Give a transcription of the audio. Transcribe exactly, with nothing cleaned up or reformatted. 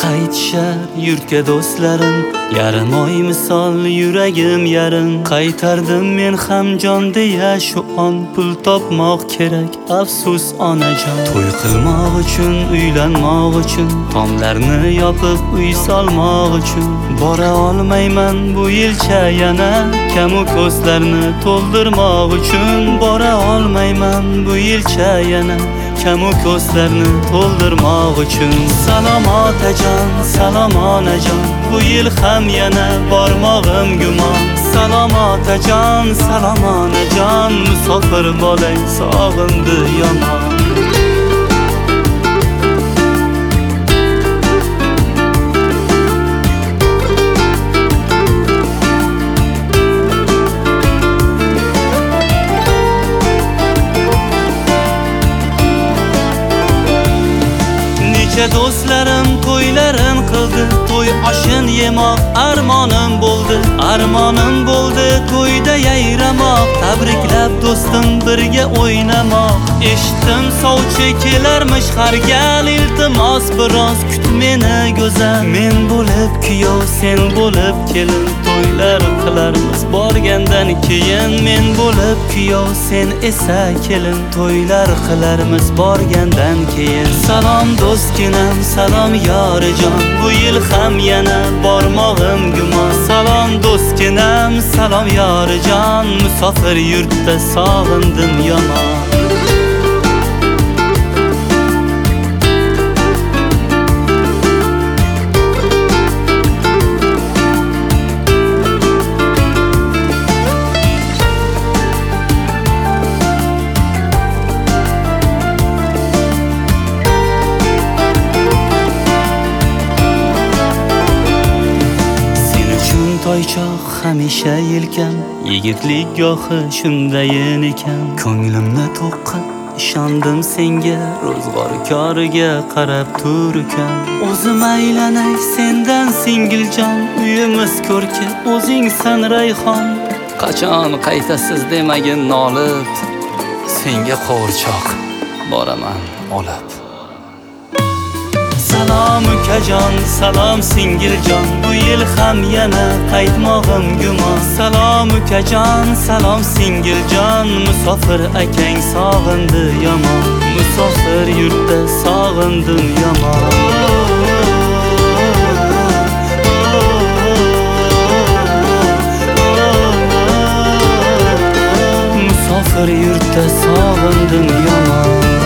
Qaytishar yurtga do'stlarim, yarim oy misol yuragim yarim. Qaytardim men ham jon deya shu on, pul topmoq kerak afsus onajon. To'y qilmoq uchun, uylanmoq uchun, tomlarni yopib uy solmoq uchun bora olmayman bu yilcha yana, kamu ko'zlarni to'ldirmoq uchun bora olmayman bu yilcha yana, kamu ko'zlarni to'ldirmoq uchun. Salom otajon, salom onajon, bu yil ham yana bormog'im gumon. Salom otajon, salom onajon, musofir bolang sog'indi yomon. Do'stlarim to'ylarin qildi, to'y oshin yemoq armonim bo'ldi, armonim bo'ldi to'yda yayramoq, tabriklab do'stim birga o'ynamoq. Eshitdim sovchi kelarmish har gal, iltimos biroz kut meni go'zal. Men bo'lib kuyov, sen bo'lib kelin, to'ylar qilarmiz borgandan keyin. Men bo'lib kuyov, sen esa kelin, to'ylar qilarmiz borgandan keyin. Salom do'stginam, salom yorijon, bu yil ham yana bormog'im gumon. Salom do'stginam, salom yorijon, musofir yurtda sog'indim yomon. Toychoq hamisha yelkam, yigitlik gohi shundayin ekan. Ko'nglimni to'qqa ishondim senga, ro'zg'or koriga qarab turkam. O'zim aylanay sendan singiljon, uyimiz ko'rki o'zingsan rayhon. Qachon qaytasiz demagin nolib, senga qovurchoq boraman olib. Salom ukajon, salom singiljon, bu yil ham yana qaytmog'im gumon. Salom ukajon, salom singiljon, musofir akang sog'indi yomon. Musofir yurtda sog'indim yomon. Musofir yurtda sog'indim yomon.